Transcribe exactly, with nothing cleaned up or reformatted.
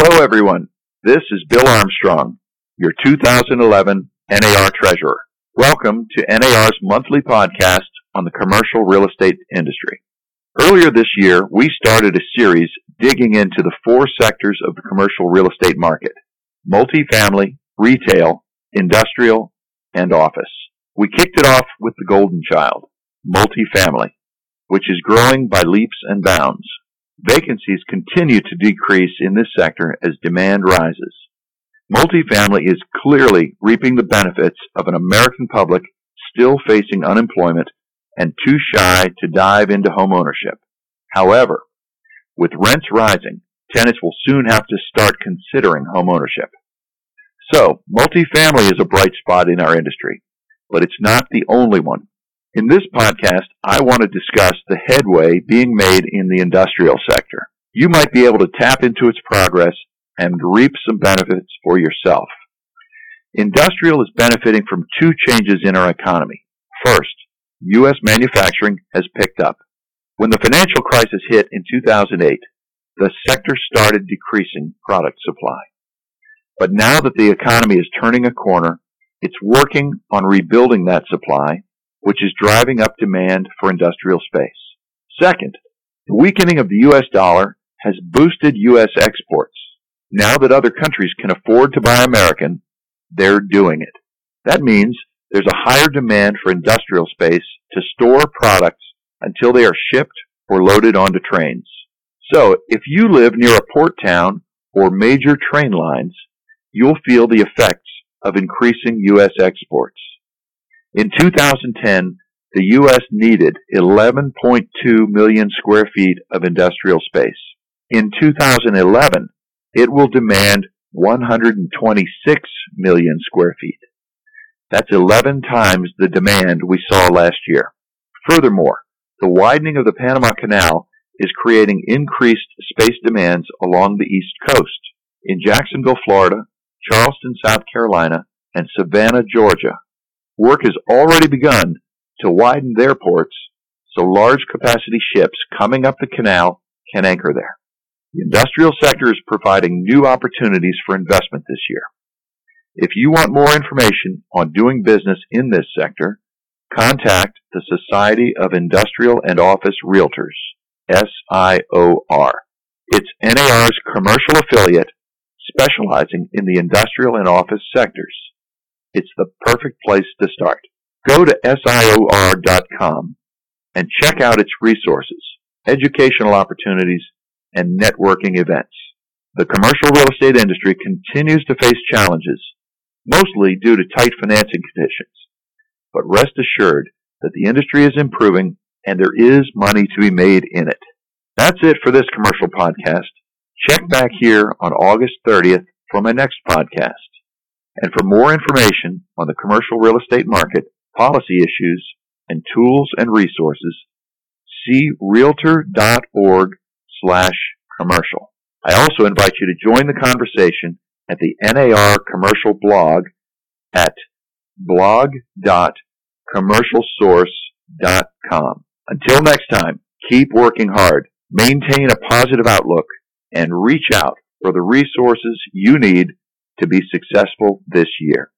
Hello, everyone. This is Bill Armstrong, your two thousand eleven N A R Treasurer. Welcome to N A R's monthly podcast on the commercial real estate industry. Earlier this year, we started a series digging into the four sectors of the commercial real estate market: multifamily, retail, industrial, and office. We kicked it off with the golden child, multifamily, which is growing by leaps and bounds. Vacancies continue to decrease in this sector as demand rises. Multifamily is clearly reaping the benefits of an American public still facing unemployment and too shy to dive into home ownership. However, with rents rising, tenants will soon have to start considering home ownership. So, multifamily is a bright spot in our industry, but it's not the only one. In this podcast, I want to discuss the headway being made in the industrial sector. You might be able to tap into its progress and reap some benefits for yourself. Industrial is benefiting from two changes in our economy. First, U S manufacturing has picked up. When the financial crisis hit in two thousand eight, the sector started decreasing product supply. But now that the economy is turning a corner, it's working on rebuilding that supply, which is driving up demand for industrial space. Second, the weakening of the U S dollar has boosted U S exports. Now that other countries can afford to buy American, they're doing it. That means there's a higher demand for industrial space to store products until they are shipped or loaded onto trains. So, if you live near a port town or major train lines, you'll feel the effects of increasing U S exports. In two thousand ten, the U S needed eleven point two million square feet of industrial space. In two thousand eleven, it will demand one hundred twenty-six million square feet. That's eleven times the demand we saw last year. Furthermore, the widening of the Panama Canal is creating increased space demands along the East Coast. In Jacksonville, Florida, Charleston, South Carolina, and Savannah, Georgia, work has already begun to widen their ports so large capacity ships coming up the canal can anchor there. The industrial sector is providing new opportunities for investment this year. If you want more information on doing business in this sector, contact the Society of Industrial and Office Realtors, S I O R. It's N A R's commercial affiliate specializing in the industrial and office sectors. It's the perfect place to start. Go to S I O R dot com and check out its resources, educational opportunities, and networking events. The commercial real estate industry continues to face challenges, mostly due to tight financing conditions. But rest assured that the industry is improving and there is money to be made in it. That's it for this commercial podcast. Check back here on August thirtieth for my next podcast. And for more information on the commercial real estate market, policy issues, and tools and resources, see realtor.org slash commercial. I also invite you to join the conversation at the N A R Commercial blog at blog dot commercial source dot com. Until next time, keep working hard, maintain a positive outlook, and reach out for the resources you need to be successful this year.